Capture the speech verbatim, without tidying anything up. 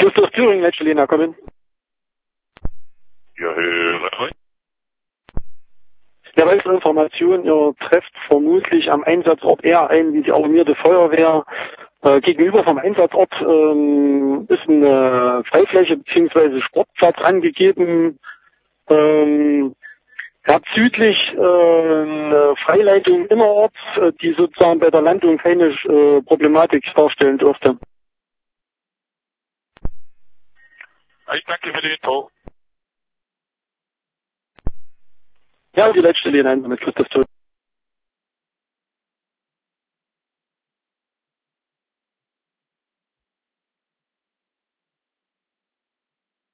Christoph Thüringen, letzte Lena, komm hin. Ja, höre. Ja, weitere Information, ihr trefft vermutlich am Einsatzort eher ein wie die alarmierte Feuerwehr. Äh, gegenüber vom Einsatzort ähm, ist eine Freifläche bzw. Sportplatz angegeben. Ähm, ja, südlich äh, eine Freileitung innerorts, äh, die sozusagen bei der Landung keine äh, Problematik darstellen dürfte. Ich danke für die Info. Ja, die letzte Lena mit Christoph Thüringen.